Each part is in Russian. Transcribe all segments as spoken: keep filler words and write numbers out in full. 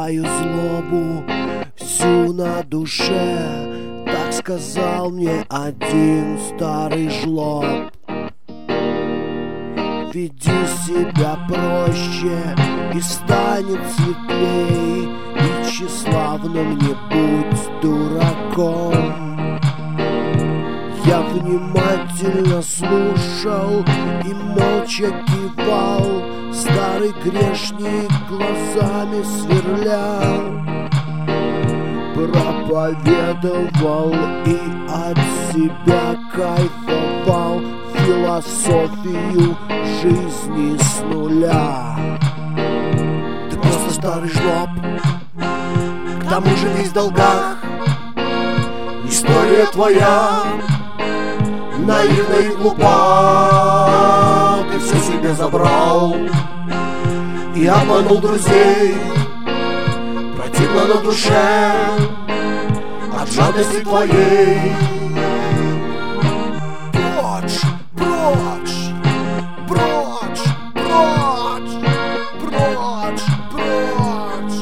свою злобу всю на душе. Так сказал мне один старый жлоб. Веди себя проще, и станет светлей, и тщеславным не будь дураком. Я внимательно слушал и молча кивал, старый грешник глазами сверлял. Проповедовал и от себя кайфовал философию жизни с нуля. Ты просто старый жлоб, к тому же весь в долгах. История твоя наивна и глупа. Ты все себе забрал и обманул друзей. Противно на душе от жадности твоей. Прочь, прочь, прочь, прочь, прочь, прочь.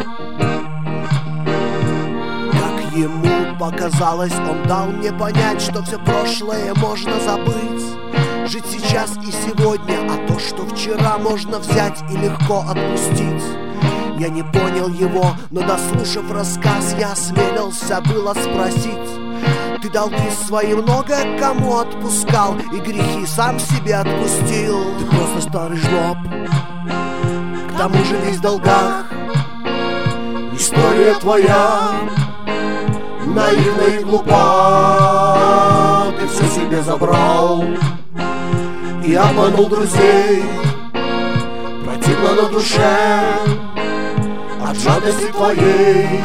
Как ему показалось, он дал мне понять, что все прошлое можно забыть, жить сейчас и сегодня, а то, что вчера, можно взять и легко отпустить. Я не понял его, но дослушав рассказ, я осмелился было спросить: ты долги свои много кому отпускал и грехи сам себе отпустил? Ты просто старый жлоб, к тому же весь в долгах. История твоя наивна и глупа. Ты все себе забрал и обманул друзей. Противно на душе от жадности твоей.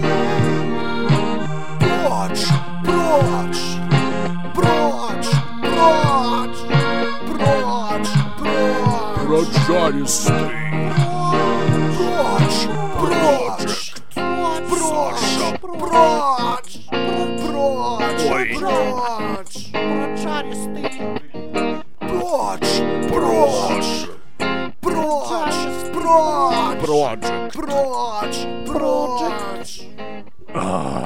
Прочь, прочь, прочь, прочь, прочь, прочь, Проджаристый. Прочь, прочь, прочь, прочь, прочь, прочь, Проджаристый. прочь, прочь, прочь, прочь, Project. прочь, прочь.